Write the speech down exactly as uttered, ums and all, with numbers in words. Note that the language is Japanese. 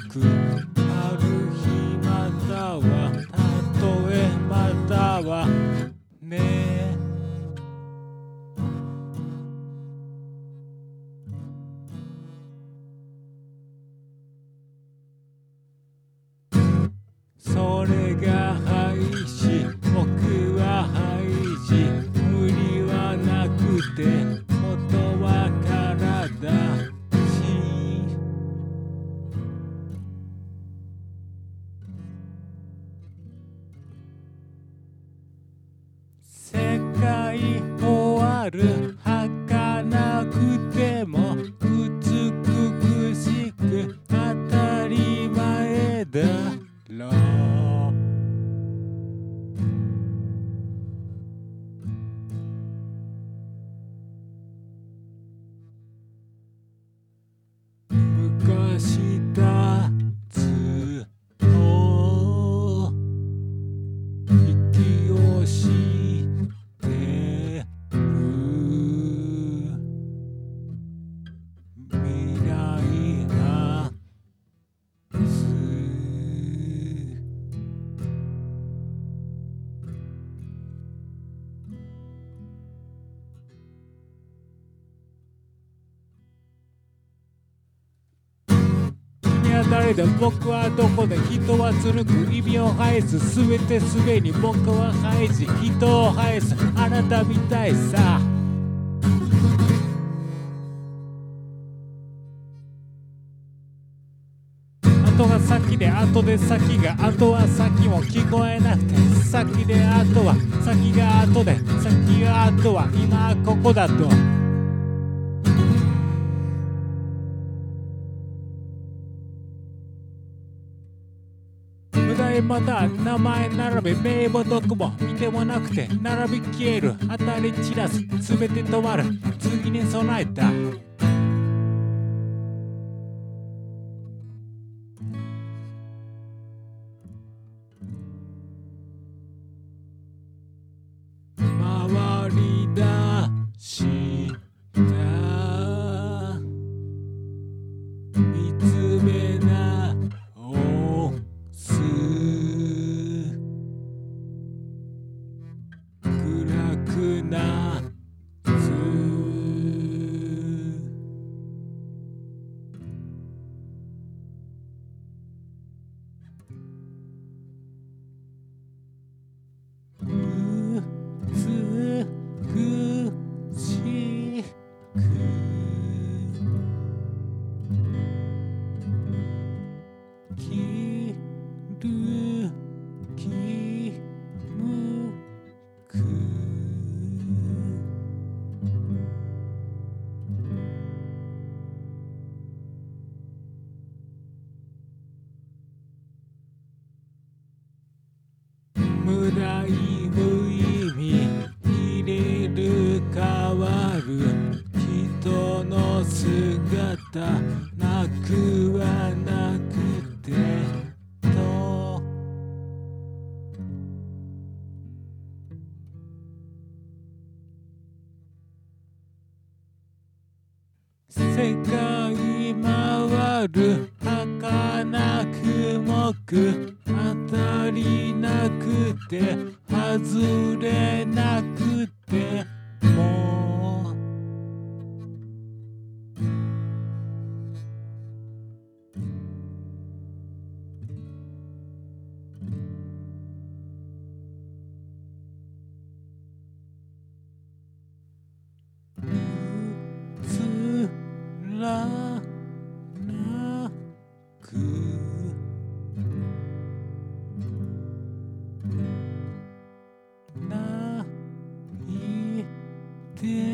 くある日またはたとえまたはねそれが廃止僕は廃止無理はなくて元は体し世界終わる儚くても美しく当たり前だろう昔だずっと息をしてる未来がす誰で僕はどこで人はつるく意味を排すすべてすべに僕は排し人を排すあなたみたいさ後が先で後で先が後は先も聞こえなくて先で後は先が後で先が後は今ここだとまた名前並べ名簿どこも見てもなくて並び消える当たり散らすすべて止まる次に備えた回り出した見つめなおす暗くなつ美しくきるきむく無駄い無意味入れる変わる人の姿なくはなくてと世界回る儚くもく当たりなくて外れなくてもつらなくないで